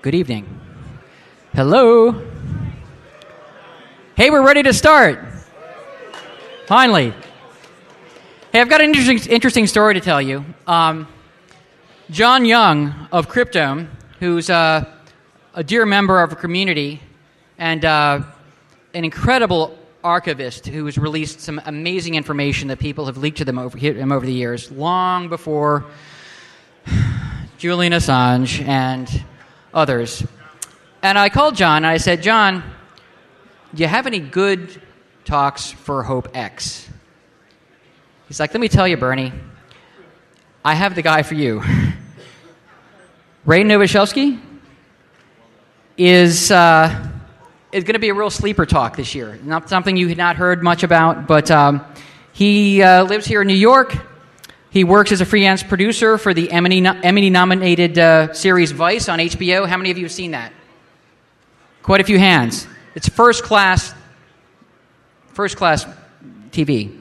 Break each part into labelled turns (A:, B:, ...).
A: Good evening. Hello. Hey, we're ready to start. Finally. Hey, I've got an interesting story to tell you. John Young of Cryptome, who's a dear member of our community and an incredible archivist who has released some amazing information that people have leaked to him over the years, long before Julian Assange and others. And I called John and I said, John, do you have any good talks for Hope X? He's like, let me tell you, Bernie, I have the guy for you. Ray Novoselsky is going to be a real sleeper talk this year. Not something you had not heard much about, but he lives here in New York. He works as a freelance producer for the Emmy-nominated series Vice on HBO. How many of you have seen that? Quite a few hands. It's first class TV.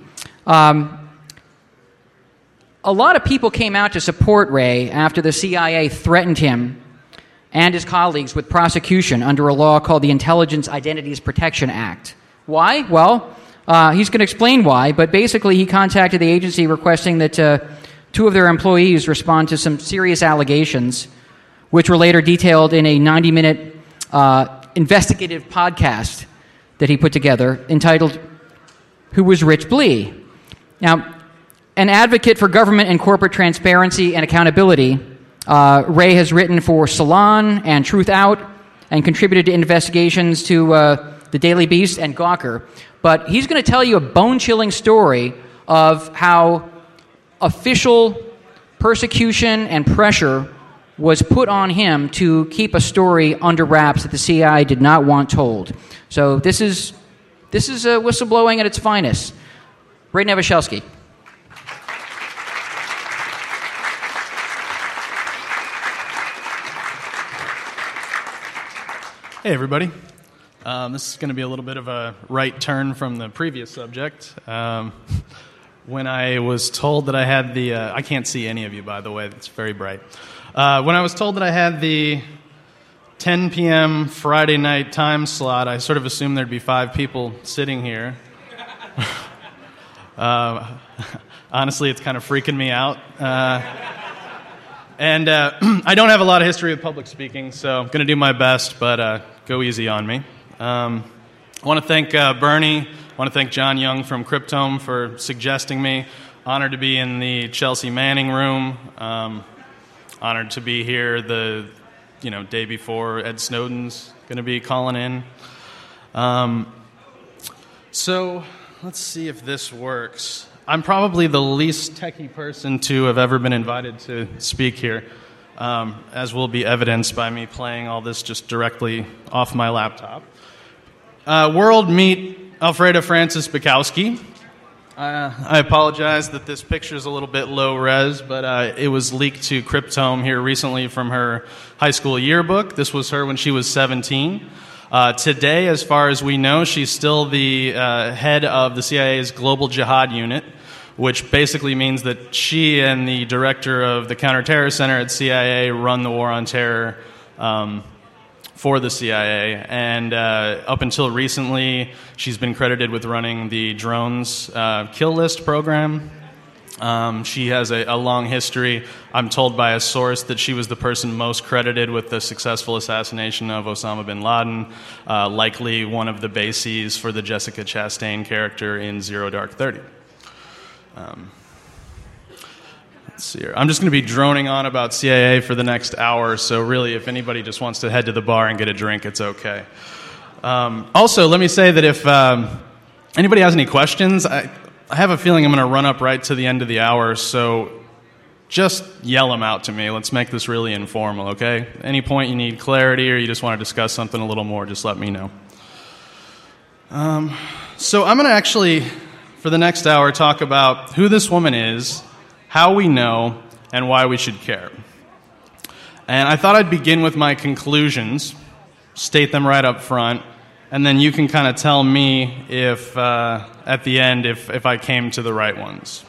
A: A lot of people came out to support Ray after the CIA threatened him and his colleagues with prosecution under a law called the Intelligence Identities Protection Act. Why? Well, he's going to explain why, but basically he contacted the agency requesting that two of their employees respond to some serious allegations, which were later detailed in a 90-minute investigative podcast that he put together entitled Who Was Rich Blee? Now, an advocate for government and corporate transparency and accountability, Ray has written for Salon and Truth Out and contributed to investigations to The Daily Beast and Gawker. But he's going to tell you a bone-chilling story of how official persecution and pressure was put on him to keep a story under wraps that the CIA did not want told. So this is whistleblowing at its finest. Ray Novoselsky.
B: Hey, everybody. This is going to be a little bit of a right turn from the previous subject. When I was told that I had the... I can't see any of you, by the way. It's very bright. When I was told that I had the 10 p.m. Friday night time slot, I sort of assumed there'd be 5 people sitting here. Honestly, it's kind of freaking me out. And I don't have a lot of history with public speaking, so I'm going to do my best, but go easy on me. I want to thank Bernie. I want to thank John Young from Cryptome for suggesting me. Honored to be in the Chelsea Manning room. Honored to be here the day before Ed Snowden's going to be calling in. So let's see if this works. I'm probably the least techie person to have ever been invited to speak here, as will be evidenced by me playing all this just directly off my laptop. World meet Alfreda Francis Bukowski. I apologize that this picture is a little bit low res, but it was leaked to Cryptome here recently from her high school yearbook. This was her when she was 17. Today, as far as we know, she's still the head of the CIA's Global Jihad Unit, which basically means that she and the director of the Counterterror Center at CIA run the war on terror for the CIA. And up until recently, she's been credited with running the drones kill list program. She has a long history. I'm told by a source that she was the person most credited with the successful assassination of Osama bin Laden, likely one of the bases for the Jessica Chastain character in Zero Dark 30. Let's see here. I'm just going to be droning on about CIA for the next hour, so really if anybody just wants to head to the bar and get a drink, it's okay. Also, let me say that if anybody has any questions, I have a feeling I'm going to run up right to the end of the hour, so just yell them out to me. Let's make this really informal, okay? Any point you need clarity or you just want to discuss something a little more, just let me know. So I'm going to actually, for the next hour, talk about who this woman is, how we know, and why we should care. And I thought I'd begin with my conclusions, state them right up front, and then you can kind of tell me if, at the end, if I came to the right ones.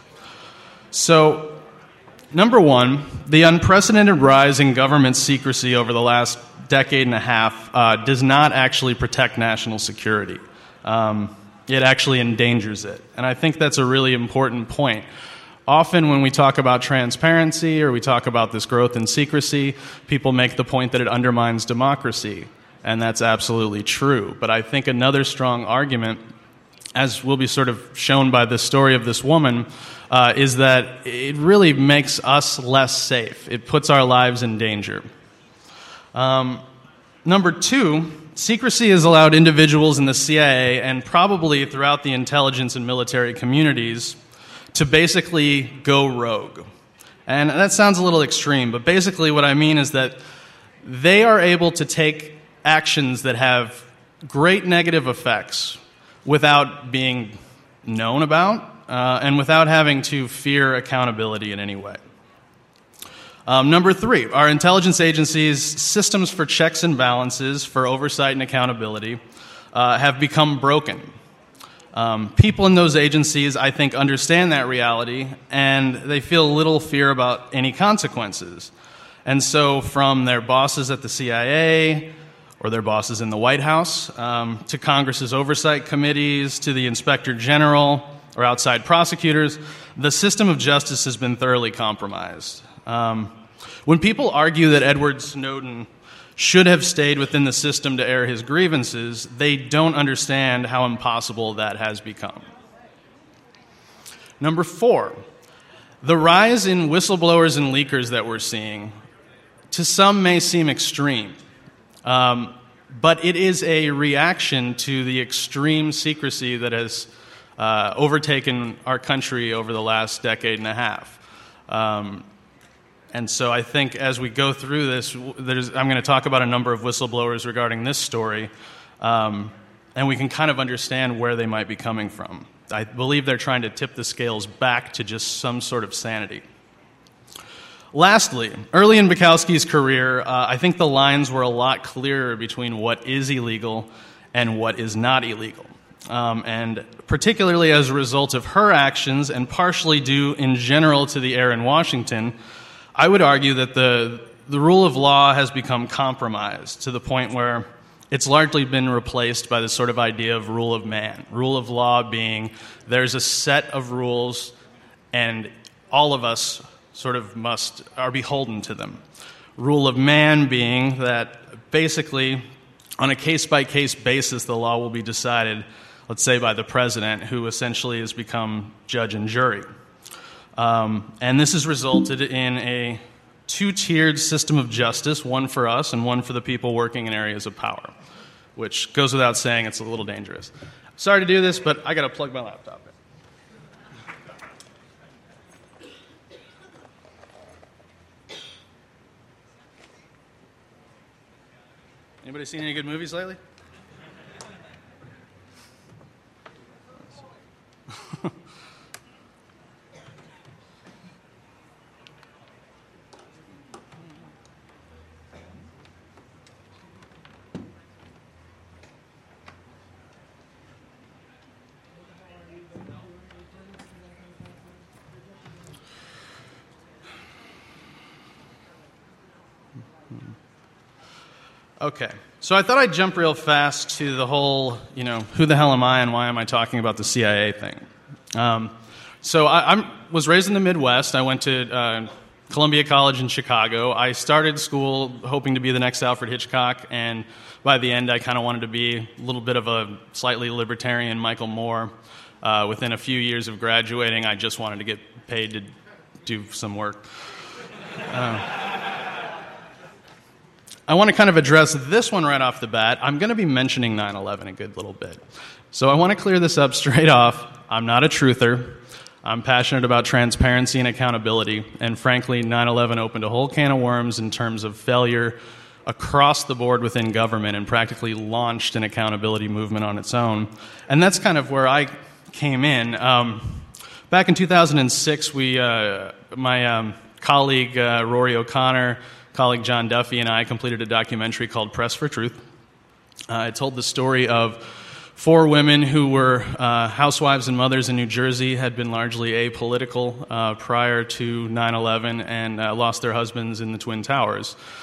B: So, number one, the unprecedented rise in government secrecy over the last decade and a half does not actually protect national security. It actually endangers it. And I think that's a really important point. Often when we talk about transparency or we talk about this growth in secrecy, people make the point that it undermines democracy. And that's absolutely true. But I think another strong argument, as will be sort of shown by the story of this woman, is that it really makes us less safe. It puts our lives in danger. Number two, secrecy has allowed individuals in the CIA and probably throughout the intelligence and military communities to basically go rogue. And that sounds a little extreme, but basically what I mean is that they are able to take actions that have great negative effects without being known about and without having to fear accountability in any way. Number three, our intelligence agencies' systems for checks and balances, for oversight and accountability, have become broken. People in those agencies, I think, understand that reality, and they feel little fear about any consequences. And so from their bosses at the CIA, or their bosses in the White House, to Congress's oversight committees, to the Inspector General, or outside prosecutors, the system of justice has been thoroughly compromised. When people argue that Edward Snowden should have stayed within the system to air his grievances, they don't understand how impossible that has become. Number four, the rise in whistleblowers and leakers that we're seeing, to some may seem extreme, but it is a reaction to the extreme secrecy that has overtaken our country over the last decade and a half. And so I think as we go through this, I'm going to talk about a number of whistleblowers regarding this story, and we can kind of understand where they might be coming from. I believe they're trying to tip the scales back to just some sort of sanity. Lastly, early in Bukowski's career, I think the lines were a lot clearer between what is illegal and what is not illegal. And particularly as a result of her actions, and partially due in general to the air in Washington, I would argue that the rule of law has become compromised to the point where it's largely been replaced by this sort of idea of rule of man. Rule of law being there's a set of rules and all of us sort of are beholden to them. Rule of man being that basically on a case-by-case basis the law will be decided, let's say by the president, who essentially has become judge and jury. And this has resulted in a two-tiered system of justice, one for us and one for the people working in areas of power, which goes without saying it's a little dangerous. Sorry to do this, but I got to plug my laptop in. Anybody seen any good movies lately? Okay, so I thought I'd jump real fast to the whole, who the hell am I and why am I talking about the CIA thing? So I was raised in the Midwest. I went to Columbia College in Chicago. I started school hoping to be the next Alfred Hitchcock, and by the end I kind of wanted to be a little bit of a slightly libertarian Michael Moore. Within a few years of graduating, I just wanted to get paid to do some work. I want to kind of address this one right off the bat. I'm going to be mentioning 9/11 a good little bit. So I want to clear this up straight off. I'm not a truther. I'm passionate about transparency and accountability. And frankly, 9/11 opened a whole can of worms in terms of failure across the board within government and practically launched an accountability movement on its own. And that's kind of where I came in. Back in 2006, my colleague Rory O'Connor, colleague John Duffy, and I completed a documentary called Press for Truth. It told the story of 4 women who were housewives and mothers in New Jersey, had been largely apolitical prior to 9/11, and lost their husbands in the Twin Towers.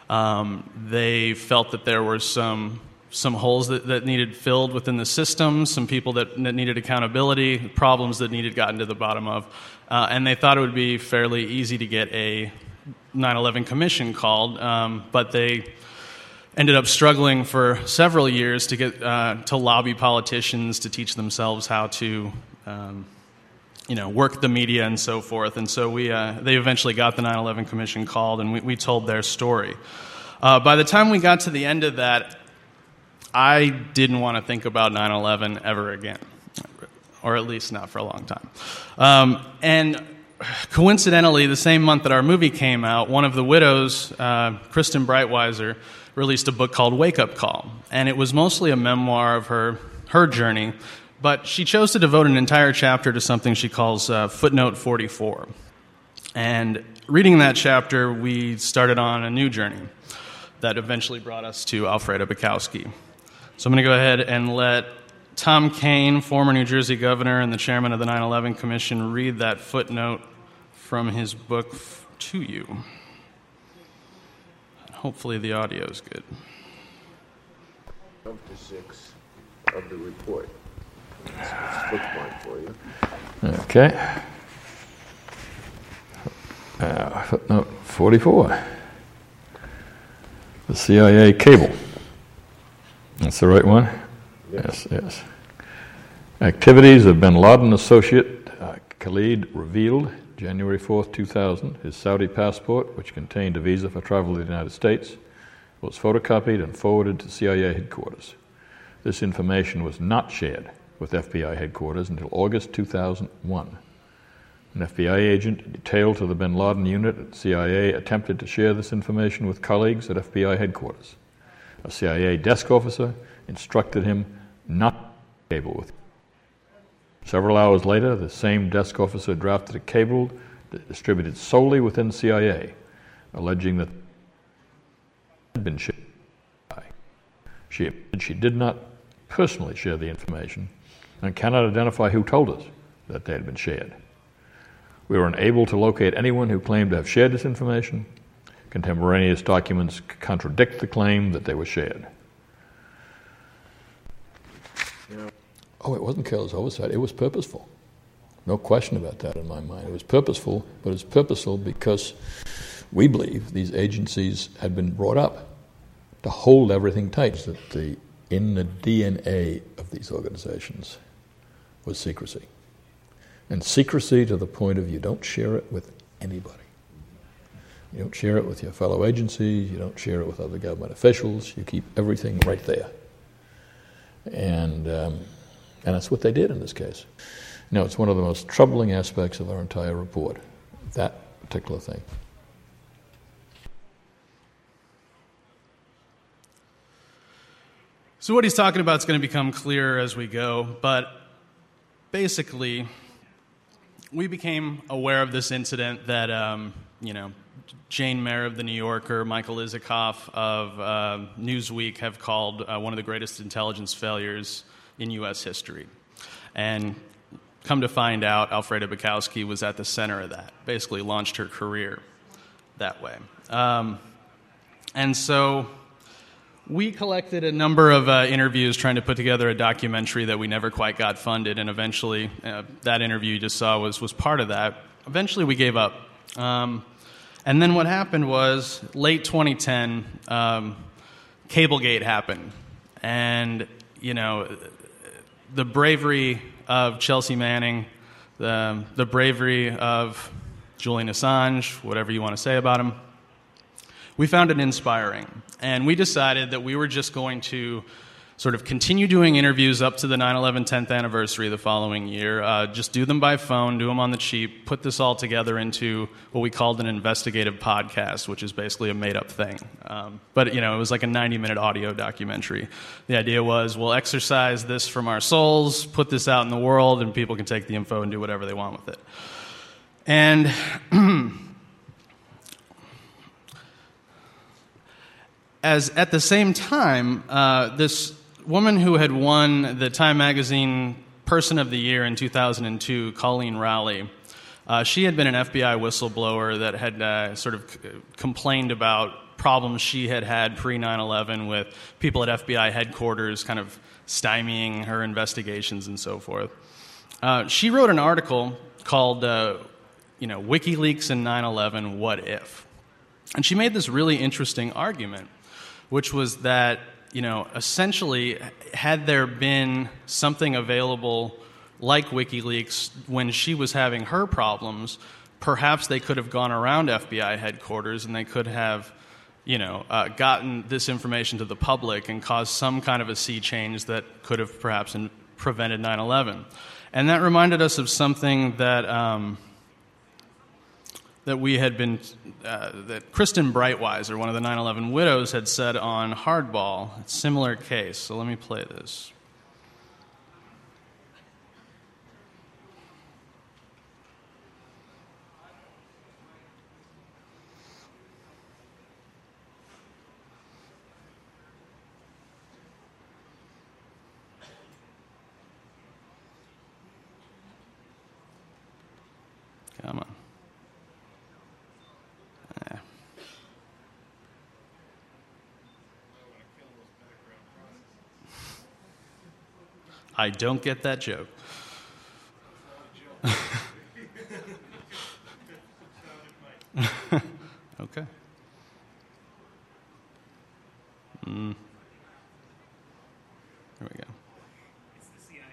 B: They felt that there were some holes that needed filled within the system, some people that needed accountability, problems that needed gotten to the bottom of. And they thought it would be fairly easy to get a 9/11 commission called, but they ended up struggling for several years to get to lobby politicians to teach themselves how to work the media and so forth. And so they eventually got the 9/11 commission called, and we told their story. By the time we got to the end of that, I didn't want to think about 9/11 ever again, or at least not for a long time. And coincidentally, the same month that our movie came out, one of the widows, Kristen Breitweiser, released a book called Wake Up Call. And it was mostly a memoir of her journey, but she chose to devote an entire chapter to something she calls Footnote 44. And reading that chapter, we started on a new journey that eventually brought us to Alfredo Bukowski. So I'm going to go ahead and let Tom Kean, former New Jersey governor and the chairman of the 9/11 Commission, read that footnote from his book to you. Hopefully the audio is good.
C: Up to 6 of the report. It's bookmark for you.
D: Okay. Footnote 44. The CIA cable. That's the right one? Yes. Activities of bin Laden associate Khalid revealed January 4th, 2000. His Saudi passport, which contained a visa for travel to the United States, was photocopied and forwarded to CIA headquarters. This information was not shared with FBI headquarters until August 2001. An FBI agent detailed to the bin Laden unit at CIA attempted to share this information with colleagues at FBI headquarters. A CIA desk officer instructed him not to cable with him. Several hours later, the same desk officer drafted a cable distributed solely within CIA, alleging that it had been shared. She did not personally share the information and cannot identify who told us that they had been shared. We were unable to locate anyone who claimed to have shared this information. Contemporaneous documents contradict the claim that they were shared. Oh, it wasn't careless oversight. It was purposeful. No question about that in my mind. It was purposeful, but it's purposeful because we believe these agencies had been brought up to hold everything tight. That in the DNA of these organizations was secrecy. And secrecy to the point of you don't share it with anybody. You don't share it with your fellow agencies. You don't share it with other government officials. You keep everything right there. And that's what they did in this case. You know, it's one of the most troubling aspects of our entire report, that particular thing.
B: So what he's talking about is going to become clearer as we go, but basically, we became aware of this incident that, Jane Mayer of The New Yorker, Michael Isikoff of Newsweek have called one of the greatest intelligence failures in U.S. history. And come to find out, Alfredo Bukowski was at the center of that, basically launched her career that way. And so we collected a number of interviews trying to put together a documentary that we never quite got funded, and eventually that interview you just saw was part of that. Eventually we gave up. And then what happened was, late 2010, Cablegate happened. And, the bravery of Chelsea Manning, the bravery of Julian Assange, whatever you want to say about him, we found it inspiring. And we decided that we were just going to sort of continue doing interviews up to the 9/11 10th anniversary the following year, just do them by phone, do them on the cheap, put this all together into what we called an investigative podcast, which is basically a made-up thing. But it was like a 90-minute audio documentary. The idea was, we'll exercise this from our souls, put this out in the world, and people can take the info and do whatever they want with it. And as at the same time, this woman who had won the Time Magazine Person of the Year in 2002, Colleen Rowley, she had been an FBI whistleblower that had sort of complained about problems she had had pre 9/11 with people at FBI headquarters kind of stymieing her investigations and so forth. She wrote an article called WikiLeaks and 9/11, What If? And she made this really interesting argument, which was that, essentially, had there been something available like WikiLeaks when she was having her problems, perhaps they could have gone around FBI headquarters and they could have, gotten this information to the public and caused some kind of a sea change that could have perhaps prevented 9/11. And that reminded us of something that we had been, that Kristen Breitweiser, one of the 9/11 widows, had said on Hardball, a similar case. So let me play this. Come on. I don't get that joke. Okay. There we go.
E: It's the CIA.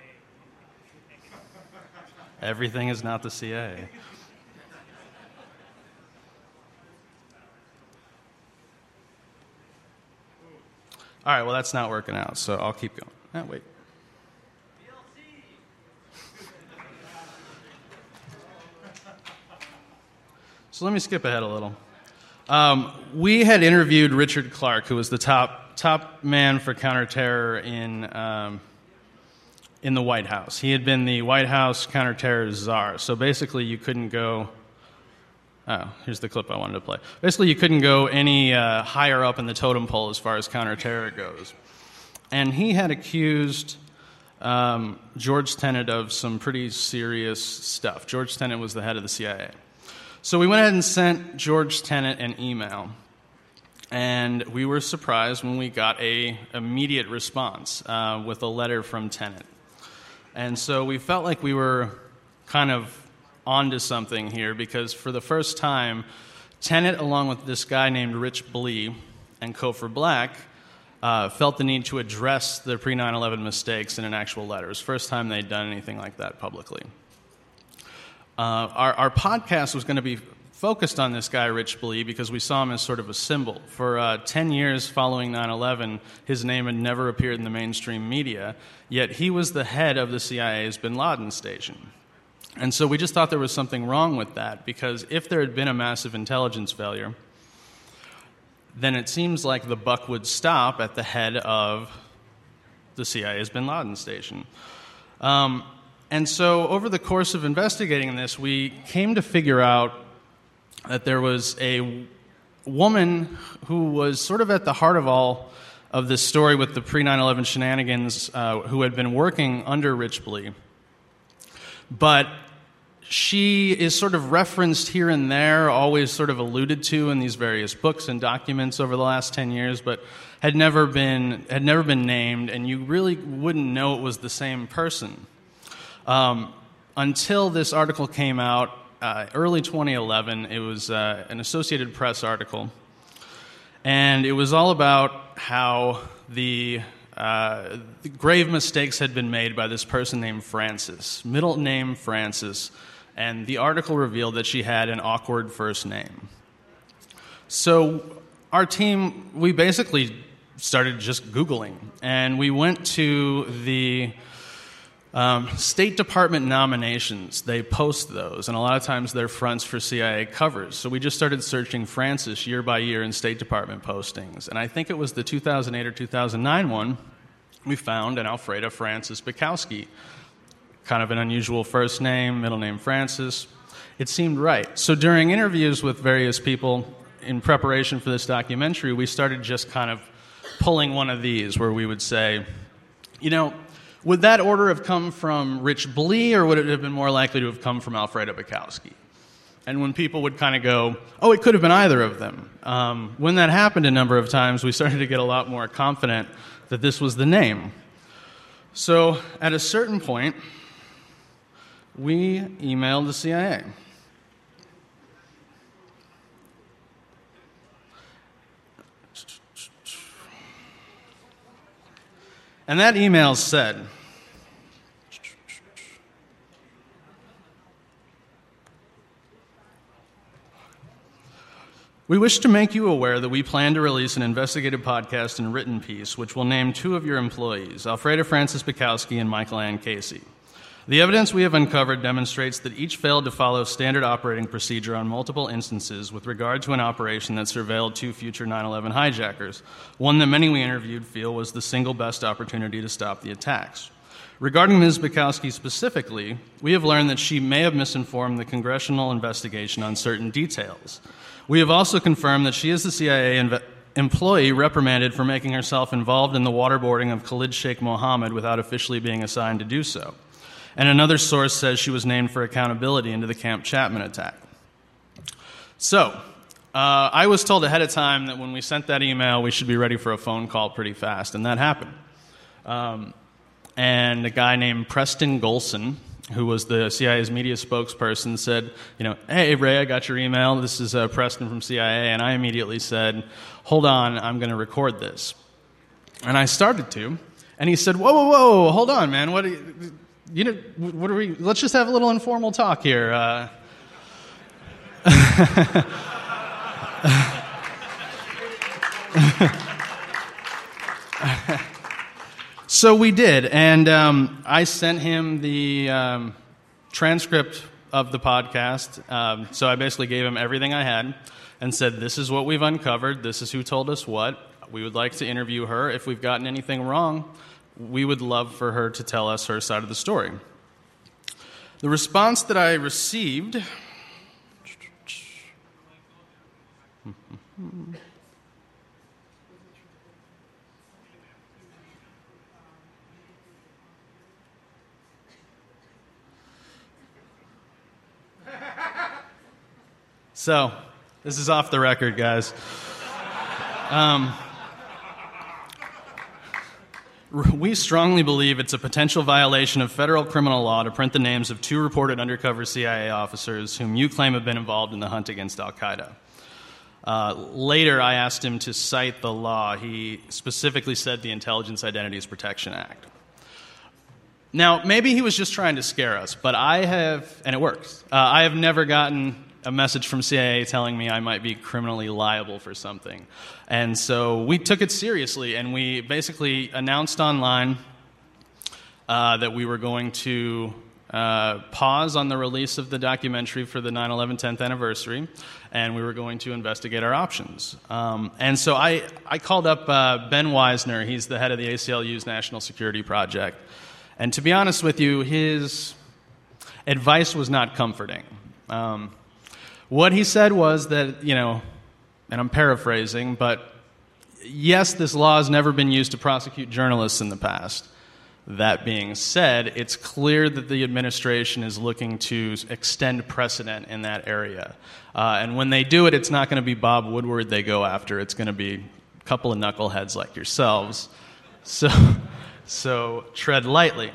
B: Everything is not the CIA. All right, well, that's not working out, so I'll keep going. Wait. So let me skip ahead a little. We had interviewed Richard Clarke, who was the top man for counterterror in the White House. He had been the White House counterterror czar. So basically, you couldn't go. Oh, here's the clip I wanted to play. Basically, you couldn't go any higher up in the totem pole as far as counterterror goes. And he had accused George Tenet of some pretty serious stuff. George Tenet was the head of the CIA. So we went ahead and sent George Tenet an email. And we were surprised when we got an immediate response with a letter from Tenet. And so we felt like we were kind of onto something here, because for the first time, Tenet, along with this guy named Rich Blee and Cofer Black, felt the need to address the pre-9/11 mistakes in an actual letter. It was the first time they'd done anything like that publicly. Our podcast was going to be focused on this guy, Rich Blee, because we saw him as sort of a symbol. For 10 years following 9/11, his name had never appeared in the mainstream media, yet he was the head of the CIA's Bin Laden station. And so we just thought there was something wrong with that, because if there had been a massive intelligence failure, then it seems like the buck would stop at the head of the CIA's Bin Laden station. And so over the course of investigating this, we came to figure out that there was a woman who was sort of at the heart of all of this story with the pre-9/11 shenanigans, who had been working under Rich Blee. But she is sort of referenced here and there, always sort of alluded to in these various books and documents over the last 10 years, but had never been named, and you really wouldn't know it was the same person. Until this article came out, early 2011, it was an Associated Press article, and it was all about how the grave mistakes had been made by this person named Frances, middle name Frances, and the article revealed that she had an awkward first name. So our team, we basically started just Googling, and we went to the State Department nominations. They post those, and a lot of times they're fronts for CIA covers. So we just started searching Frances year by year in State Department postings. And I think it was the 2008 or 2009 one, we found an Alfreda Frances Bukowski. Kind of an unusual first name, middle name Frances. It seemed right. So during interviews with various people in preparation for this documentary, we started just kind of pulling one of these where we would say, would that order have come from Rich Blee, or would it have been more likely to have come from Alfreda Bukowski? And when people would kind of go, oh, it could have been either of them, when that happened a number of times, we started to get a lot more confident that this was the name. So at a certain point, we emailed the CIA. And that email said, we wish to make you aware that we plan to release an investigative podcast and written piece which will name two of your employees, Alfreda Francis Bukowski and Michael Ann Casey. The evidence we have uncovered demonstrates that each failed to follow standard operating procedure on multiple instances with regard to an operation that surveilled two future 9/11 hijackers, one that many we interviewed feel was the single best opportunity to stop the attacks. Regarding Ms. Bukowski specifically, we have learned that she may have misinformed the congressional investigation on certain details. We have also confirmed that she is the CIA employee reprimanded for making herself involved in the waterboarding of Khalid Sheikh Mohammed without officially being assigned to do so. And another source says she was named for accountability into the Camp Chapman attack. So, I was told ahead of time that when we sent that email, we should be ready for a phone call pretty fast, and that happened. And a guy named Preston Golson, who was the CIA's media spokesperson, said, hey, Ray, I got your email. This is Preston from CIA. And I immediately said, hold on, I'm going to record this. And I started to. And he said, whoa, hold on, man. What are we? Let's just have a little informal talk here. So we did, and I sent him the transcript of the podcast. So I basically gave him everything I had and said, this is what we've uncovered, this is who told us what. We would like to interview her. If we've gotten anything wrong, we would love for her to tell us her side of the story. The response that I received... So, this is off the record, guys. We strongly believe it's a potential violation of federal criminal law to print the names of two reported undercover CIA officers whom you claim have been involved in the hunt against al-Qaeda. Later, I asked him to cite the law. He specifically said the Intelligence Identities Protection Act. Now, maybe he was just trying to scare us, but I have, and it works, I have never gotten a message from CIA telling me I might be criminally liable for something. And so we took it seriously, and we basically announced online that we were going to pause on the release of the documentary for the 9/11 10th anniversary, and we were going to investigate our options. And so I called up Ben Weisner. He's the head of the ACLU's National Security Project. And to be honest with you, his advice was not comforting. What he said was that, and I'm paraphrasing, but yes, this law has never been used to prosecute journalists in the past. That being said, it's clear that the administration is looking to extend precedent in that area. And when they do it, it's not going to be Bob Woodward they go after. It's going to be a couple of knuckleheads like yourselves. So tread lightly.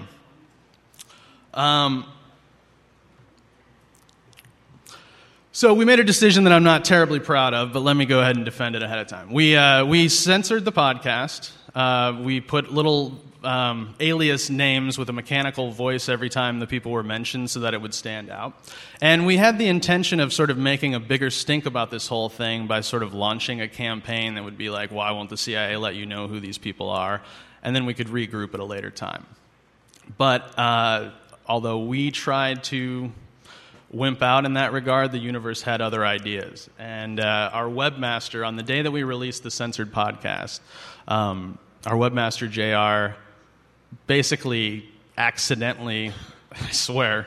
B: So we made a decision that I'm not terribly proud of, but let me go ahead and defend it ahead of time. We censored the podcast. We put little alias names with a mechanical voice every time the people were mentioned so that it would stand out. And we had the intention of sort of making a bigger stink about this whole thing by sort of launching a campaign that would be like, why won't the CIA let you know who these people are? And then we could regroup at a later time. But although we tried to wimp out in that regard, the universe had other ideas. And our webmaster, on the day that we released the censored podcast, our webmaster, JR, basically accidentally, I swear,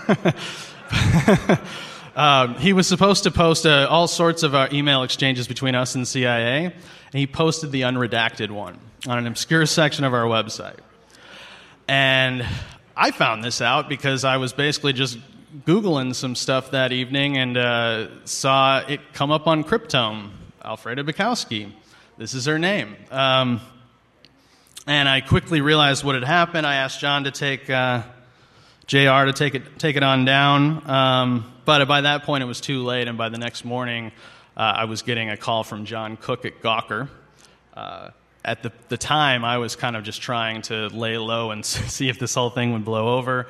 B: he was supposed to post all sorts of our email exchanges between us and CIA, and he posted the unredacted one on an obscure section of our website. And I found this out because I was basically just Googling some stuff that evening and saw it come up on Cryptome, Alfreda Bukowski. This is her name. And I quickly realized what had happened. I asked John to take JR to take it on down. But by that point, it was too late, and by the next morning, I was getting a call from John Cook at Gawker. At the time, I was kind of just trying to lay low and see if this whole thing would blow over.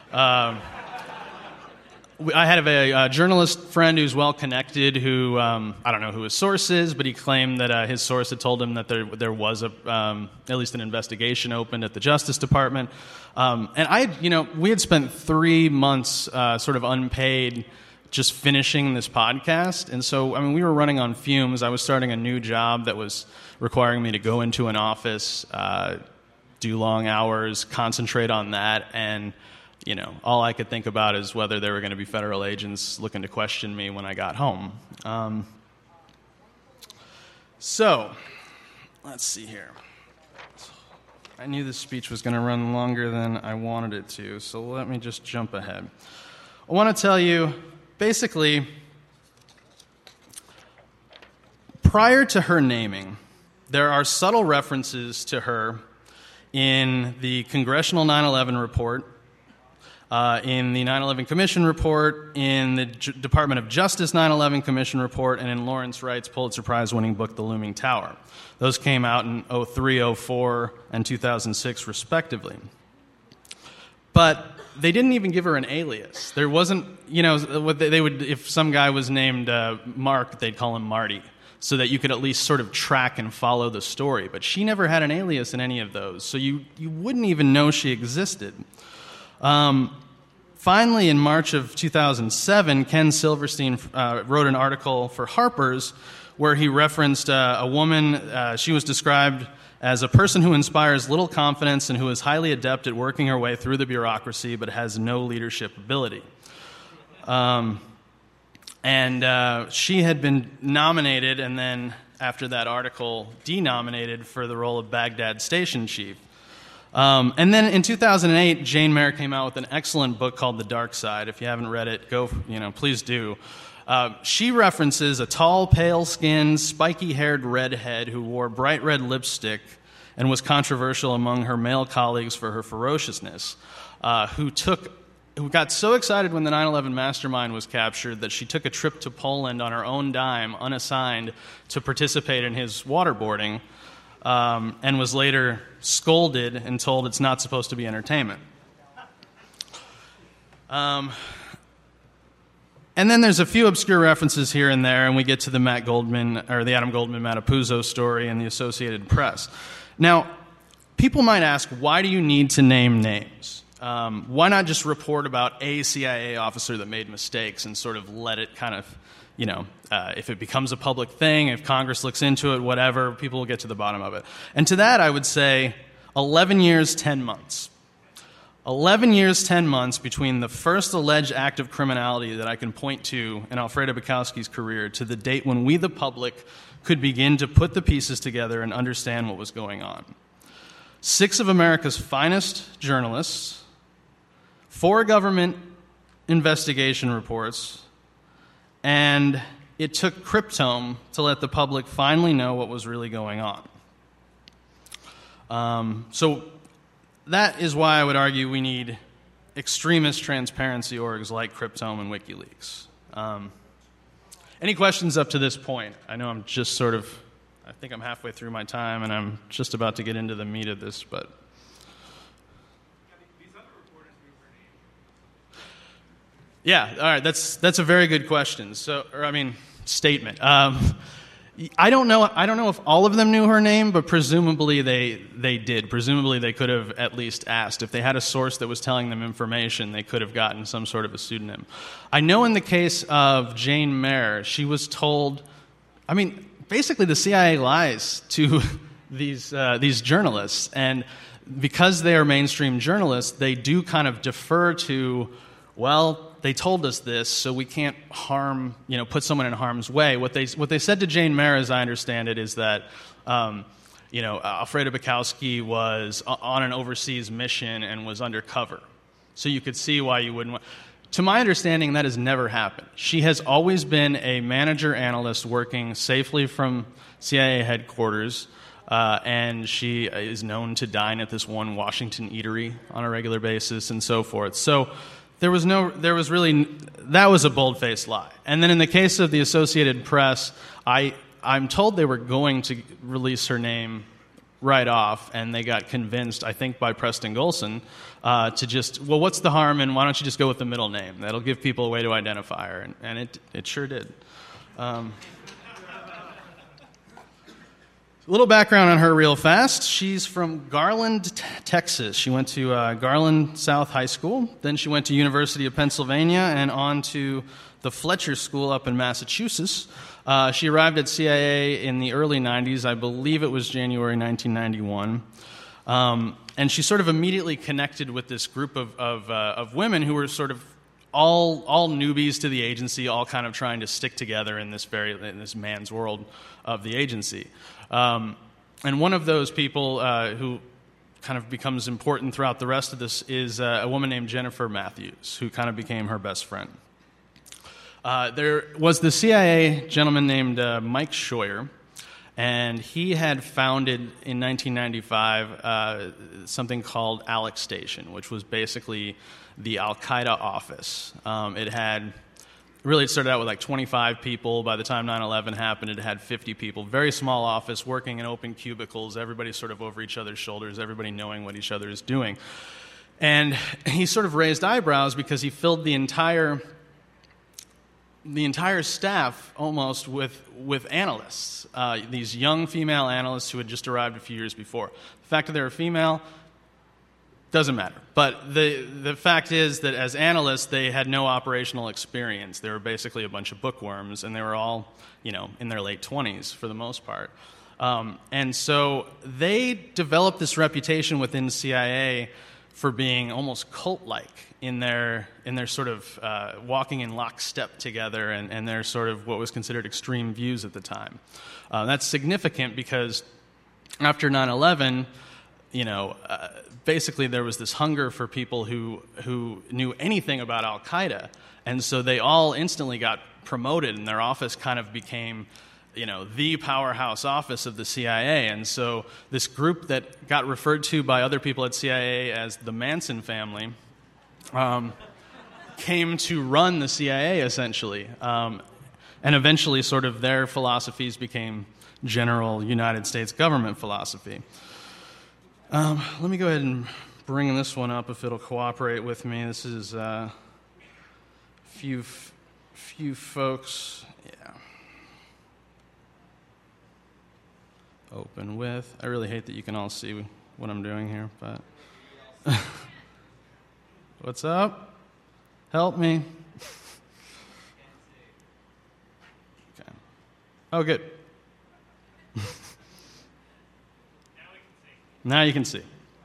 B: I had a journalist friend who's well-connected who, I don't know who his source is, but he claimed that his source had told him that there was at least an investigation opened at the Justice Department. And we had spent 3 months sort of unpaid just finishing this podcast. And so, we were running on fumes. I was starting a new job that was requiring me to go into an office, do long hours, concentrate on that, and all I could think about is whether there were going to be federal agents looking to question me when I got home. So, let's see here. I knew this speech was going to run longer than I wanted it to, so let me just jump ahead. I want to tell you, basically, prior to her naming, there are subtle references to her in the Congressional 9/11 report, in the 9/11 Commission report, in the Department of Justice 9/11 Commission report, and in Lawrence Wright's Pulitzer Prize-winning book, The Looming Tower. Those came out in 2003, 2004, and 2006, respectively. But they didn't even give her an alias. There wasn't, they would, if some guy was named Mark, they'd call him Marty, so that you could at least sort of track and follow the story. But she never had an alias in any of those, so you wouldn't even know she existed. Finally, in March of 2007, Ken Silverstein wrote an article for Harper's where he referenced a woman. She was described as a person who inspires little confidence and who is highly adept at working her way through the bureaucracy but has no leadership ability. She had been nominated and then, after that article, denominated for the role of Baghdad Station Chief. And then in 2008, Jane Mayer came out with an excellent book called The Dark Side. If you haven't read it, please do. She references a tall, pale-skinned, spiky-haired redhead who wore bright red lipstick and was controversial among her male colleagues for her ferociousness, who got so excited when the 9/11 mastermind was captured that she took a trip to Poland on her own dime, unassigned, to participate in his waterboarding, and was later scolded and told it's not supposed to be entertainment. And then there's a few obscure references here and there, and we get to the Adam Goldman Matapuzzo story in the Associated Press. Now, people might ask, why do you need to name names? Why not just report about a CIA officer that made mistakes and sort of let it kind of, if it becomes a public thing, if Congress looks into it, whatever, people will get to the bottom of it. And to that, I would say 11 years, 10 months. 11 years, 10 months between the first alleged act of criminality that I can point to in Alfreda Bukowski's career to the date when we, the public, could begin to put the pieces together and understand what was going on. 6 of America's finest journalists, 4 government investigation reports, and it took Cryptome to let the public finally know what was really going on. So that is why I would argue we need extremist transparency orgs like Cryptome and WikiLeaks. Any questions up to this point? I know I'm just I think I'm halfway through my time, and I'm just about to get into the meat of this, but... Yeah, all right, that's a very good question. Statement. I don't know if all of them knew her name, but presumably they did. Presumably they could have at least asked. If they had a source that was telling them information, they could have gotten some sort of a pseudonym. I know in the case of Jane Mayer, she was told, basically the CIA lies to these journalists, and because they are mainstream journalists, they do kind of defer to, well, they told us this, so we can't put someone in harm's way. What they said to Jane Mayer, as I understand it, is that, Alfreda Bukowski was on an overseas mission and was undercover. So you could see why you wouldn't want... To my understanding, that has never happened. She has always been a manager analyst working safely from CIA headquarters, and she is known to dine at this one Washington eatery on a regular basis and so forth. So that was a bold-faced lie. And then in the case of the Associated Press, I'm told they were going to release her name right off, and they got convinced, I think by Preston Golson, to just, well, what's the harm, and why don't you just go with the middle name? That'll give people a way to identify her, and it sure did. A little background on her real fast. She's from Garland, Texas. She went to Garland South High School. Then she went to University of Pennsylvania and on to the Fletcher School up in Massachusetts. She arrived at CIA in the early 90s. I believe it was January 1991. And she sort of immediately connected with this group of women who were sort of all newbies to the agency, all kind of trying to stick together in this man's world of the agency. And one of those people who kind of becomes important throughout the rest of this is a woman named Jennifer Matthews, who kind of became her best friend. There was the CIA gentleman named Mike Scheuer, and he had founded in 1995 something called Alex Station, which was basically the Al-Qaeda office. It started out with like 25 people. By the time 9/11 happened, it had 50 people. Very small office, working in open cubicles, everybody sort of over each other's shoulders, everybody knowing what each other is doing. And he sort of raised eyebrows because he filled the entire staff almost with analysts, these young female analysts who had just arrived a few years before. The fact that they were female doesn't matter. But the fact is that as analysts, they had no operational experience. They were basically a bunch of bookworms, and they were all, in their late 20s for the most part. And so they developed this reputation within CIA for being almost cult-like in their sort of walking in lockstep together and their sort of what was considered extreme views at the time. That's significant because after 9/11, basically there was this hunger for people who knew anything about Al-Qaeda, and so they all instantly got promoted, and their office kind of became the powerhouse office of the CIA. And so this group that got referred to by other people at CIA as the Manson family came to run the CIA, essentially. And eventually sort of their philosophies became general United States government philosophy. Let me go ahead and bring this one up if it'll cooperate with me. This is a few folks... Open with. I really hate that you can all see what I'm doing here, but... What's up? Help me. Okay. Oh, good. Now you can see.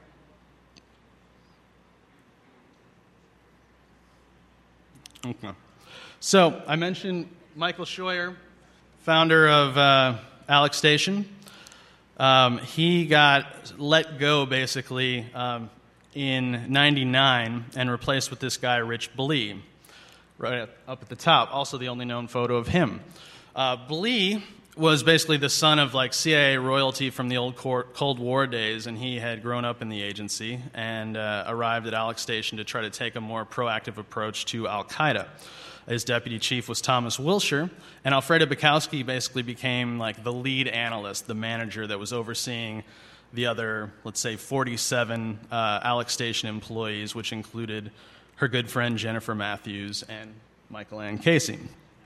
B: Okay. So, I mentioned Michael Scheuer, founder of Alex Station. He got let go, basically, in 99 and replaced with this guy, Rich Blee, right up at the top. Also the only known photo of him. Blee was basically the son of CIA royalty from the old Cold War days, and he had grown up in the agency and arrived at Alex Station to try to take a more proactive approach to Al-Qaeda. His deputy chief was Thomas Wilshire, and Alfredo Bukowski basically became the lead analyst, the manager that was overseeing the other, let's say, 47 Alex Station employees, which included her good friend Jennifer Matthews and Michael Ann Casey.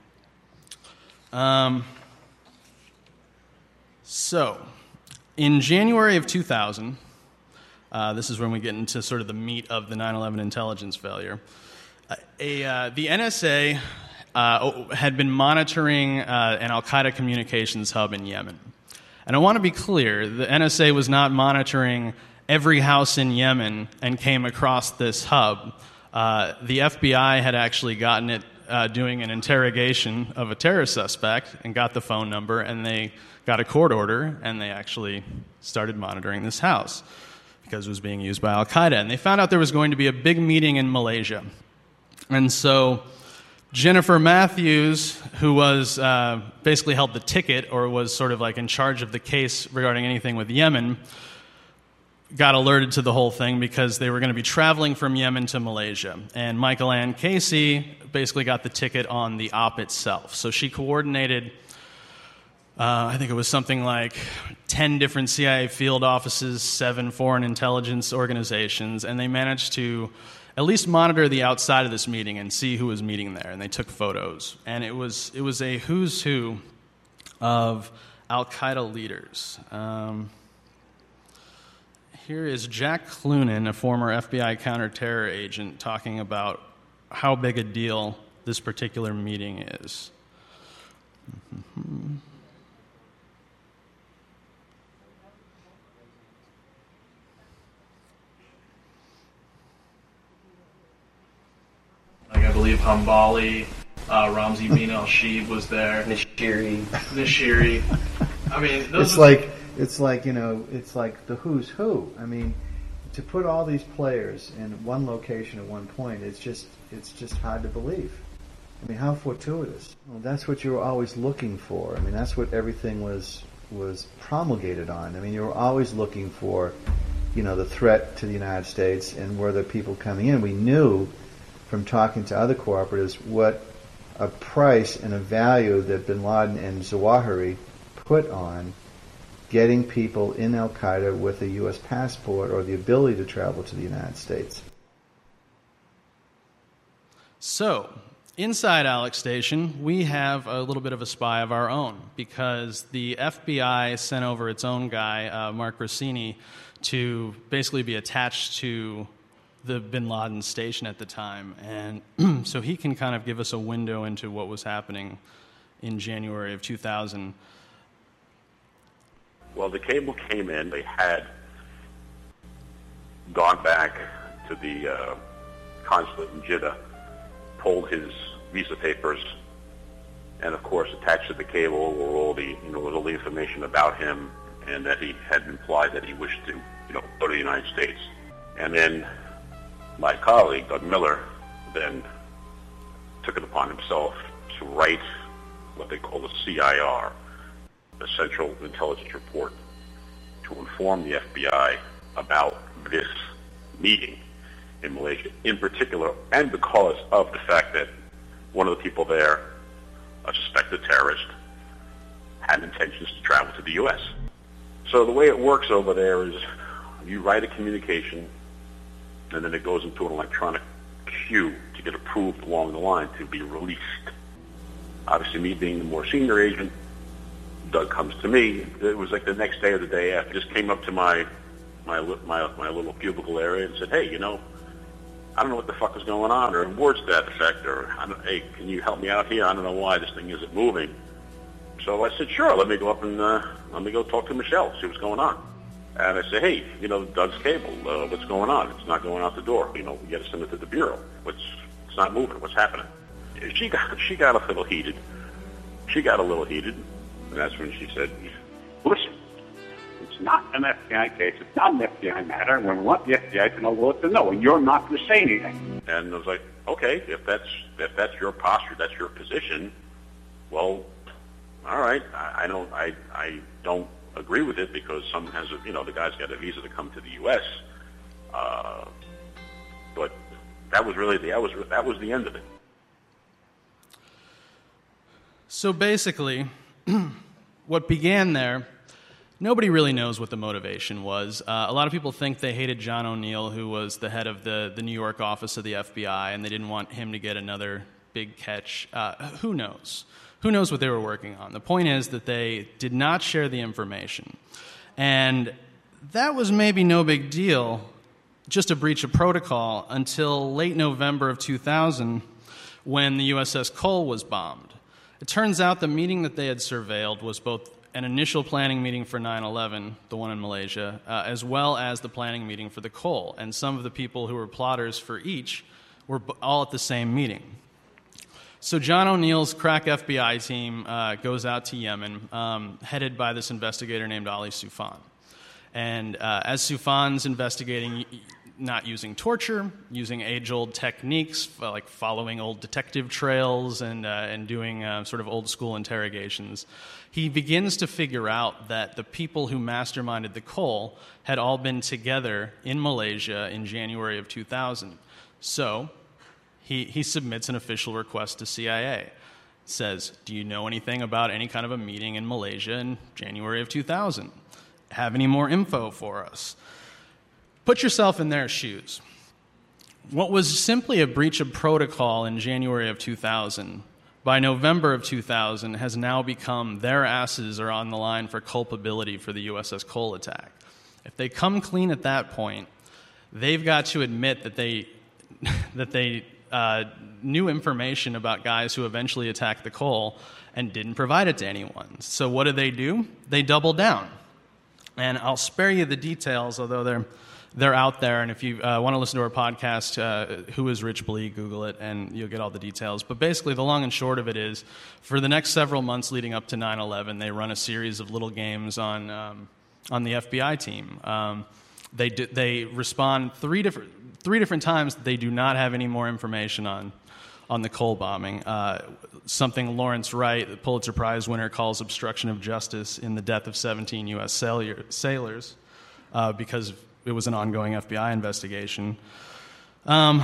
B: So, in January of 2000, this is when we get into sort of the meat of the 9/11 intelligence failure, the NSA had been monitoring an Al-Qaeda communications hub in Yemen. And I want to be clear, the NSA was not monitoring every house in Yemen and came across this hub. The FBI had actually gotten it doing an interrogation of a terror suspect and got the phone number, and they got a court order, and they actually started monitoring this house because it was being used by Al-Qaeda. And they found out there was going to be a big meeting in Malaysia. And so Jennifer Matthews, who was basically held the ticket or was sort of like in charge of the case regarding anything with Yemen, got alerted to the whole thing because they were going to be traveling from Yemen to Malaysia. And Michael Ann Casey basically got the ticket on the op itself. So she coordinated, I think it was something like 10 different CIA field offices, 7 foreign intelligence organizations, and they managed to at least monitor the outside of this meeting and see who was meeting there. And they took photos. And it was a who's who of al-Qaeda leaders. Here is Jack Clunan, a former FBI counterterror agent, talking about how big a deal this particular meeting is.
E: Like, I believe Hambali, Ramzi bin al-Sheeb was there. Nashiri. I mean, those
F: It's like, you know, it's like the who's who. I mean, to put all these players in one location at one point, it's just hard to believe. I mean, how fortuitous. Well, that's what you were always looking for. I mean, that's what everything was promulgated on. I mean, you were always looking for, you know, the threat to the United States and were the people coming in. We knew from talking to other cooperatives what a price and a value that bin Laden and Zawahiri put on getting people in al-Qaeda with a U.S. passport or the ability to travel to the United States.
B: So, inside Alex Station, we have a little bit of a spy of our own because the FBI sent over its own guy, Mark Rossini, to basically be attached to the bin Laden station at the time. And so he can kind of give us a window into what was happening in January of 2000.
G: Well, the cable came in. They had gone back to the consulate in Jeddah, pulled his visa papers, and of course, attached to the cable were all the information about him, and that he had implied that he wished to, go to the United States. And then my colleague, Doug Miller, then took it upon himself to write what they call the CIR, the Central Intelligence Report, to inform the FBI about this meeting in Malaysia, in particular, and because of the fact that one of the people there, a suspected terrorist, had intentions to travel to the U.S. So the way it works over there is you write a communication, and then it goes into an electronic queue to get approved along the line to be released. Obviously, me being the more senior agent, Doug comes to me. It was like the next day or the day after. Just came up to my little cubicle area and said, "Hey, I don't know what the fuck is going on," or in words to that effect, or "Hey, can you help me out here? I don't know why this thing isn't moving." So I said, "Sure, let me go up and let me go talk to Michelle, see what's going on." And I said, "Hey, Doug's cable. What's going on? It's not going out the door. We got to send it to the bureau. It's not moving. What's happening?" She got a little heated. And that's when she said,
H: "Listen, it's not an FBI case. It's not an FBI matter. And when we want the FBI to know, we'll let them know. And you're not going to say anything."
G: And I was like, "Okay, if that's your posture, that's your position. Well, all right. I don't agree with it because someone has the guy's got a visa to come to the U.S. But that was really that was the end of it."
B: So basically, what began there, nobody really knows what the motivation was. A lot of people think they hated John O'Neill, who was the head of the New York office of the FBI, and they didn't want him to get another big catch. Who knows? Who knows what they were working on? The point is that they did not share the information. And that was maybe no big deal, just a breach of protocol, until late November of 2000 when the USS Cole was bombed. It turns out the meeting that they had surveilled was both an initial planning meeting for 9/11, the one in Malaysia, as well as the planning meeting for the Cole. And some of the people who were plotters for each were all at the same meeting. So John O'Neill's crack FBI team goes out to Yemen, headed by this investigator named Ali Soufan. And as Soufan's investigating, not using torture, using age-old techniques like following old detective trails and doing sort of old-school interrogations. He begins to figure out that the people who masterminded the Cole had all been together in Malaysia in January of 2000. So he submits an official request to CIA. Says, do you know anything about any kind of a meeting in Malaysia in January of 2000? Have any more info for us? Put yourself in their shoes. What was simply a breach of protocol in January of 2000, by November of 2000, has now become their asses are on the line for culpability for the USS Cole attack. If they come clean at that point, they've got to admit that they new information about guys who eventually attacked the Cole and didn't provide it to anyone. So what do? They double down. And I'll spare you the details, although they're out there. And if you want to listen to our podcast, Who is Rich Blee, Google it, and you'll get all the details. But basically, the long and short of it is, for the next several months leading up to 9/11, they run a series of little games on the FBI team. They respond three different times. They do not have any more information on the Cole bombing. Something Lawrence Wright, the Pulitzer Prize winner, calls obstruction of justice in the death of 17 U.S. sailors because it was an ongoing FBI investigation. And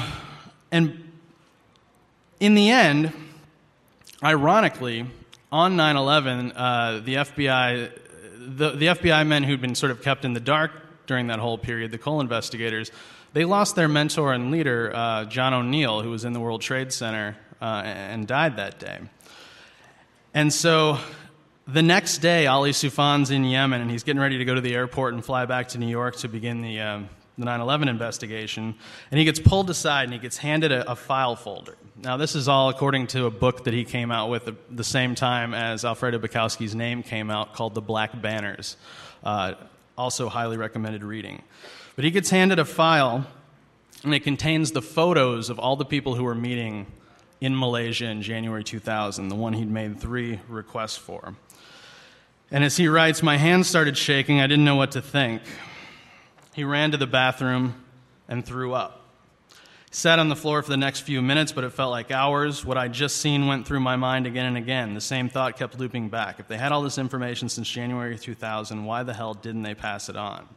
B: in the end, ironically, on 9/11, the FBI men who'd been sort of kept in the dark during that whole period, the Cole investigators, they lost their mentor and leader, John O'Neill, who was in the World Trade Center and died that day. And so the next day, Ali Soufan's in Yemen, and he's getting ready to go to the airport and fly back to New York to begin the 9/11 investigation. And he gets pulled aside, and he gets handed a file folder. Now, this is all according to a book that he came out with at the same time as Alfredo Bukowski's name came out, called The Black Banners. Also highly recommended reading. But he gets handed a file, and it contains the photos of all the people who were meeting in Malaysia in January 2000, the one he'd made 3 requests for. And as he writes, my hands started shaking. I didn't know what to think. He ran to the bathroom and threw up. He sat on the floor for the next few minutes, but it felt like hours. What I'd just seen went through my mind again and again. The same thought kept looping back. If they had all this information since January 2000, why the hell didn't they pass it on?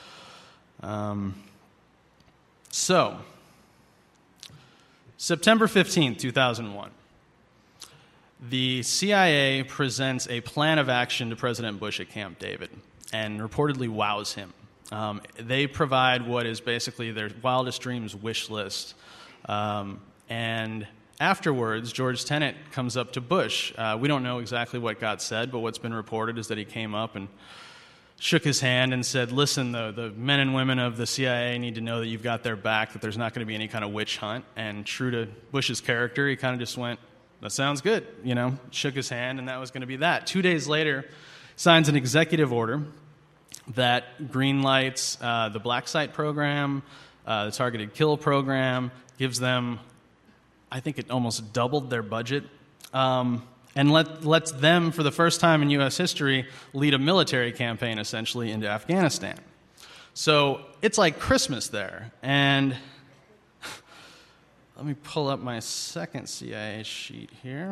B: So, September 15th, 2001. The CIA presents a plan of action to President Bush at Camp David and reportedly wows him. They provide what is basically their wildest dreams wish list. And afterwards, George Tenet comes up to Bush. We don't know exactly what got said, but what's been reported is that he came up and shook his hand and said, listen, the men and women of the CIA need to know that you've got their back, that there's not going to be any kind of witch hunt. And true to Bush's character, he kind of just went, that sounds good, shook his hand, and that was going to be that. 2 days later, signs an executive order that greenlights the Black Site program, the Targeted Kill program, gives them, I think it almost doubled their budget, and lets them, for the first time in U.S. history, lead a military campaign, essentially, into Afghanistan. So it's like Christmas there. And let me pull up my second CIA sheet here.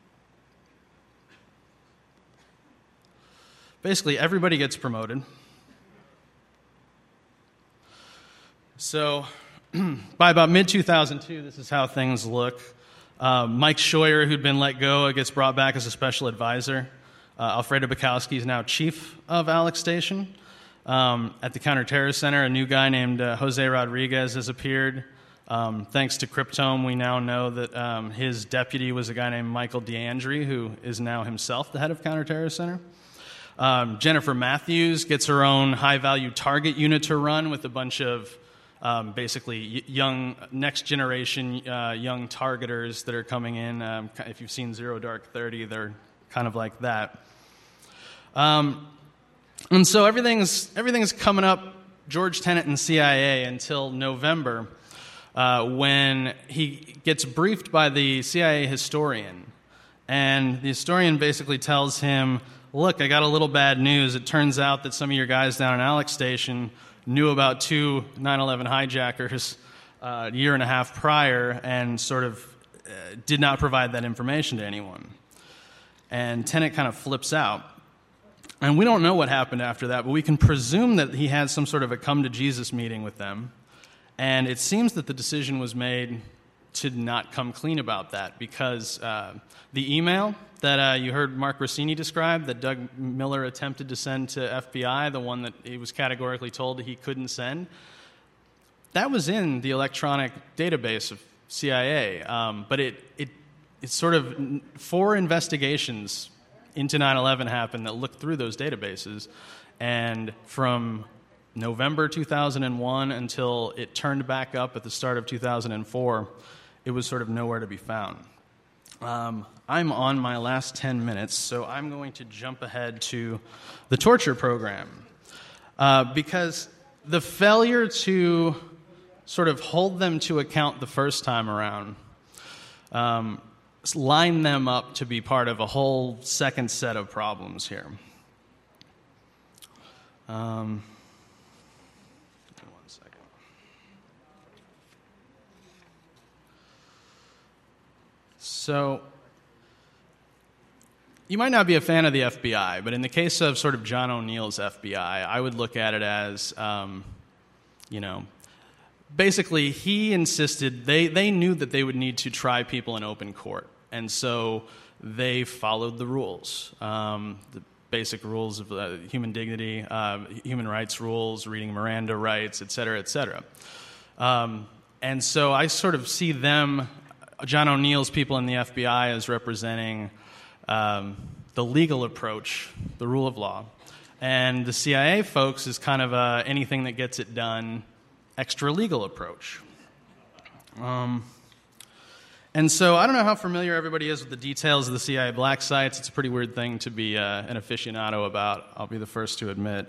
B: Basically, everybody gets promoted. So by about mid-2002, this is how things look. Mike Scheuer, who'd been let go, gets brought back as a special advisor. Alfredo Bukowski is now chief of Alex Station. At the Counterterror Center, a new guy named Jose Rodriguez has appeared. Thanks to Cryptome, we now know that his deputy was a guy named Michael DeAndre, who is now himself the head of Counterterror Center. Jennifer Matthews gets her own high-value target unit to run with a bunch of basically young, next-generation young targeters that are coming in. If you've seen Zero Dark 30, they're kind of like that. And so everything's coming up George Tenet and CIA until November, when he gets briefed by the CIA historian. And the historian basically tells him, look, I got a little bad news. It turns out that some of your guys down in Alex Station knew about 2 9/11 hijackers a year and a half prior and sort of did not provide that information to anyone. And Tenet kind of flips out. And we don't know what happened after that, but we can presume that he had some sort of a come-to-Jesus meeting with them. And it seems that the decision was made to not come clean about that because the email that you heard Mark Rossini describe that Doug Miller attempted to send to FBI, the one that he was categorically told that he couldn't send, that was in the electronic database of CIA. But it's sort of 4 investigations into 9/11 happened that looked through those databases. And from November 2001 until it turned back up at the start of 2004, it was sort of nowhere to be found. I'm on my last 10 minutes, so I'm going to jump ahead to the torture program. Because the failure to sort of hold them to account the first time around line them up to be part of a whole second set of problems here. One second. So, you might not be a fan of the FBI, but in the case of sort of John O'Neill's FBI, I would look at it as, basically, he insisted, they knew that they would need to try people in open court. And so they followed the rules, the basic rules of human dignity, human rights rules, reading Miranda rights, et cetera, et cetera. And so I sort of see them, John O'Neill's people in the FBI, as representing the legal approach, the rule of law. And the CIA folks is kind of anything that gets it done, extra legal approach. And so I don't know how familiar everybody is with the details of the CIA black sites. It's a pretty weird thing to be an aficionado about, I'll be the first to admit.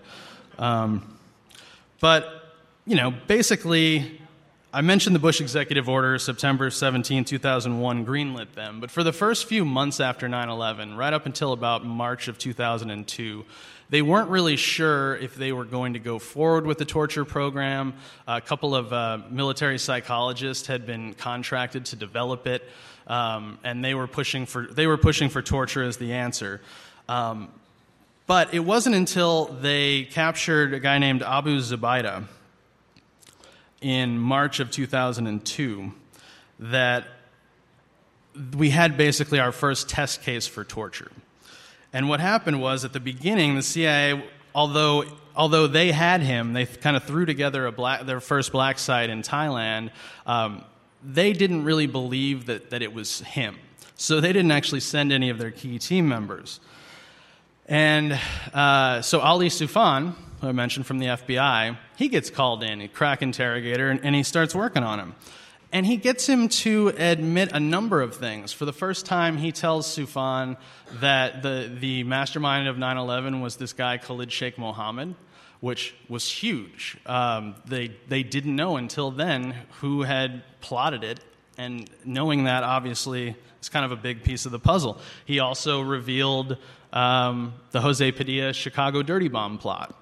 B: But, basically, I mentioned the Bush executive order, September 17, 2001, greenlit them. But for the first few months after 9/11, right up until about March of 2002, they weren't really sure if they were going to go forward with the torture program. A couple of military psychologists had been contracted to develop it, and they were pushing for torture as the answer. But it wasn't until they captured a guy named Abu Zubaydah in March of 2002 that we had basically our first test case for torture. And what happened was, at the beginning, the CIA, although they had him, they kind of threw together their first black site in Thailand, they didn't really believe that it was him. So they didn't actually send any of their key team members. And so Ali Soufan, who I mentioned from the FBI, he gets called in, a crack interrogator, and he starts working on him. And he gets him to admit a number of things. For the first time, he tells Soufan that the mastermind of 9/11 was this guy, Khalid Sheikh Mohammed, which was huge. They didn't know until then who had plotted it, and knowing that, obviously, is kind of a big piece of the puzzle. He also revealed the Jose Padilla Chicago dirty bomb plot.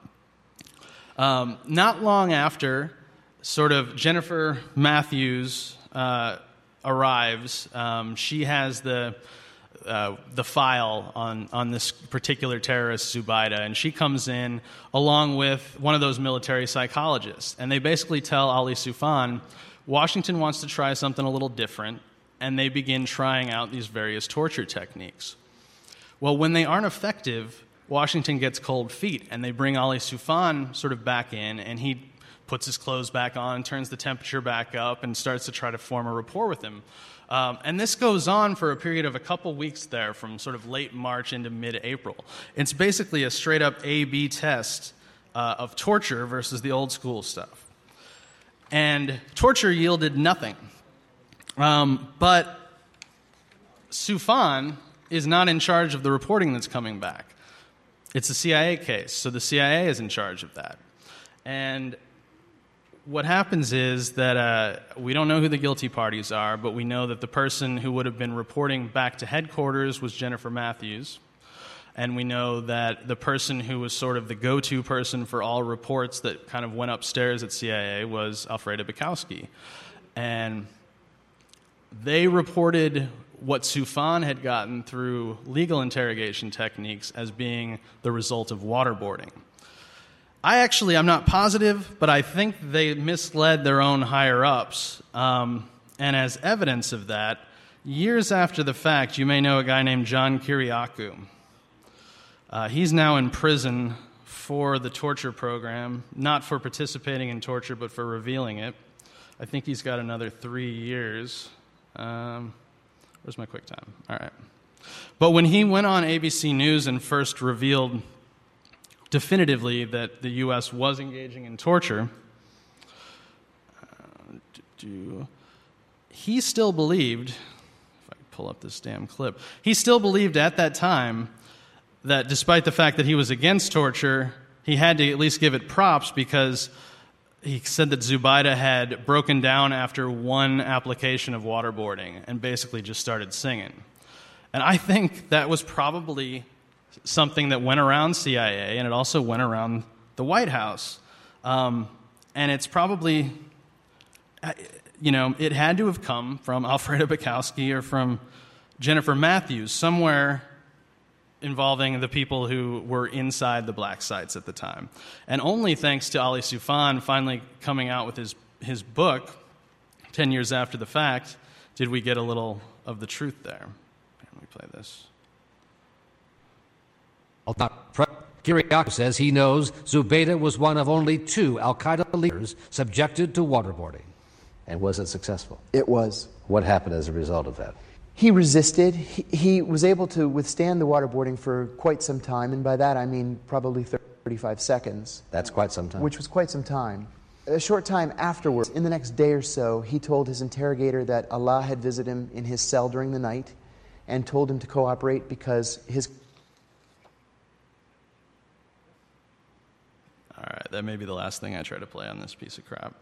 B: Not long after, sort of Jennifer Matthews arrives. She has the file on this particular terrorist, Zubaydah, and she comes in along with one of those military psychologists. And they basically tell Ali Soufan, Washington wants to try something a little different, and they begin trying out these various torture techniques. Well, when they aren't effective, Washington gets cold feet, and they bring Ali Soufan sort of back in, and he puts his clothes back on, turns the temperature back up, and starts to try to form a rapport with him. And this goes on for a period of a couple weeks there, from sort of late March into mid-April. It's basically a straight-up A-B test of torture versus the old-school stuff. And torture yielded nothing. But Soufan is not in charge of the reporting that's coming back. It's a CIA case, so the CIA is in charge of that. And what happens is that we don't know who the guilty parties are, but we know that the person who would have been reporting back to headquarters was Jennifer Matthews. And we know that the person who was sort of the go-to person for all reports that kind of went upstairs at CIA was Alfreda Bukowski. And they reported what Soufan had gotten through legal interrogation techniques as being the result of waterboarding. I'm not positive, but I think they misled their own higher-ups. And as evidence of that, years after the fact, you may know a guy named John Kiriakou. He's now in prison for the torture program, not for participating in torture, but for revealing it. I think he's got another 3 years. Where's my quick time? All right. But when he went on ABC News and first revealed definitively that the U.S. was engaging in torture, he still believed, if I could pull up this damn clip, he still believed at that time that despite the fact that he was against torture, he had to at least give it props because he said that Zubaida had broken down after one application of waterboarding and basically just started singing. And I think that was probably something that went around CIA, and it also went around the White House. And it's probably, it had to have come from Alfreda Bukowski or from Jennifer Matthews, somewhere involving the people who were inside the black sites at the time. And only thanks to Ali Soufan finally coming out with his book 10 years after the fact did we get a little of the truth there. Let me play this.
I: Kiriakou says he knows Zubaydah was one of only 2 al-Qaeda leaders subjected to waterboarding.
J: And was it successful?
K: It was.
J: What happened as a result of that?
K: He resisted. He was able to withstand the waterboarding for quite some time, and by that I mean probably 35 seconds.
J: That's quite some time.
K: Which was quite some time. A short time afterwards, in the next day or so, he told his interrogator that Allah had visited him in his cell during the night and told him to cooperate because his...
B: All right, that may be the last thing I try to play on this piece of crap.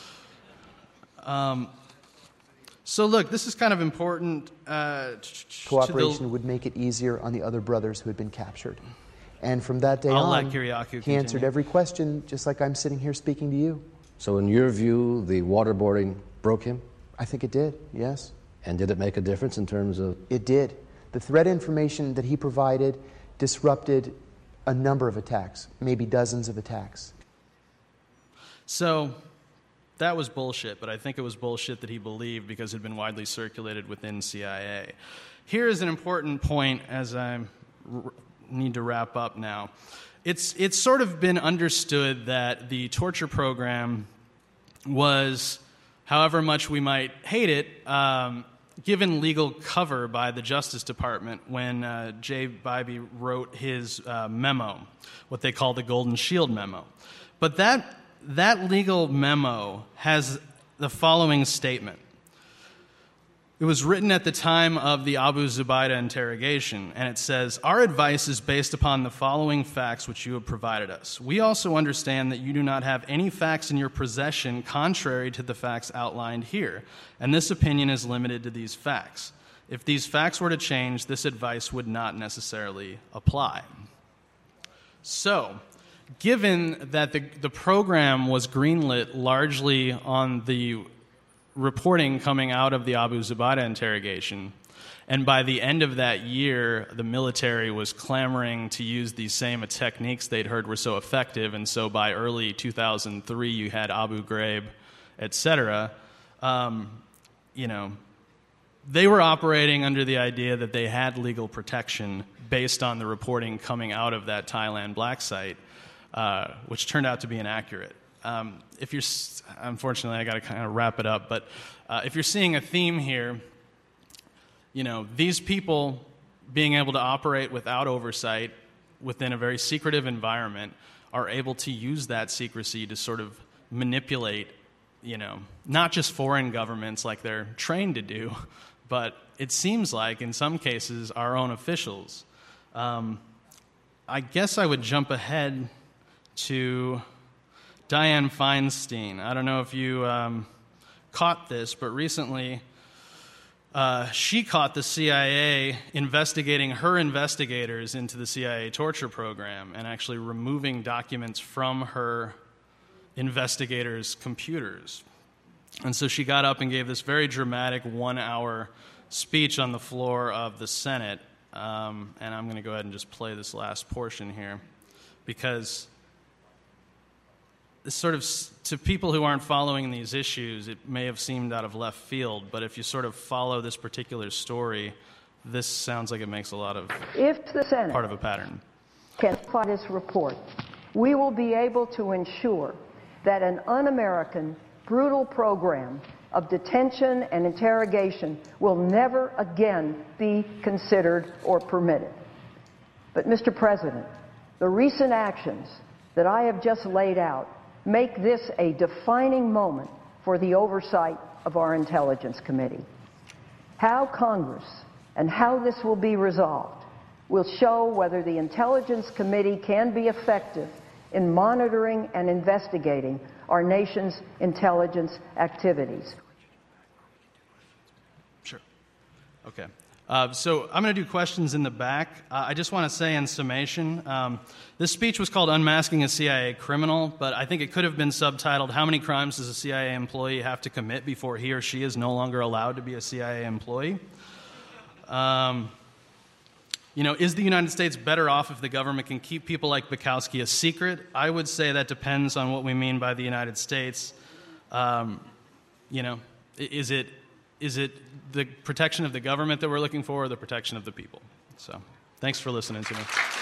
B: So look, this is kind of important.
K: Cooperation would make it easier on the other brothers who had been captured. And from that day on, he answered every question just like I'm sitting here speaking to you.
J: So in your view, the waterboarding broke him?
K: I think it did, yes.
J: And did it make a difference in terms of...
K: It did. The threat information that he provided disrupted a number of attacks, maybe dozens of attacks.
B: So that was bullshit, but I think it was bullshit that he believed because it had been widely circulated within CIA. Here is an important point as I need to wrap up now. It's sort of been understood that the torture program was, however much we might hate it, given legal cover by the Justice Department when Jay Bybee wrote his memo, what they call the Golden Shield memo. But that legal memo has the following statement. It was written at the time of the Abu Zubaydah interrogation, and it says, "Our advice is based upon the following facts which you have provided us. We also understand that you do not have any facts in your possession contrary to the facts outlined here, and this opinion is limited to these facts. If these facts were to change, this advice would not necessarily apply." So, given that the program was greenlit largely on the reporting coming out of the Abu Zubaydah interrogation, and by the end of that year, the military was clamoring to use these same techniques they'd heard were so effective, and so by early 2003, you had Abu Ghraib, etc. They were operating under the idea that they had legal protection based on the reporting coming out of that Thailand black site, which turned out to be inaccurate. Unfortunately, I got to kind of wrap it up, but if you're seeing a theme here, these people being able to operate without oversight within a very secretive environment are able to use that secrecy to sort of manipulate, not just foreign governments like they're trained to do, but it seems like in some cases our own officials. I guess I would jump ahead to Dianne Feinstein. I don't know if you caught this, but recently she caught the CIA investigating her investigators into the CIA torture program and actually removing documents from her investigators' computers. And so she got up and gave this very dramatic 1-hour speech on the floor of the Senate. And I'm going to go ahead and just play this last portion here, because this sort of, to people who aren't following these issues, it may have seemed out of left field, but if you sort of follow this particular story, this sounds like it makes a lot of
L: if the Senate
B: part of a pattern.
L: Can find this report, we will be able to ensure that an un-American, brutal program of detention and interrogation will never again be considered or permitted. But, Mr. President, the recent actions that I have just laid out make this a defining moment for the oversight of our Intelligence Committee. How Congress and how this will be resolved will show whether the Intelligence Committee can be effective in monitoring and investigating our nation's intelligence activities.
B: Sure. Okay. So I'm going to do questions in the back. I just want to say in summation, this speech was called Unmasking a CIA Criminal, but I think it could have been subtitled, How Many Crimes Does a CIA Employee Have to Commit Before He or She is No Longer Allowed to Be a CIA Employee? Is the United States better off if the government can keep people like Bukowski a secret? I would say that depends on what we mean by the United States. Is it the protection of the government that we're looking for, or the protection of the people? So, thanks for listening to me.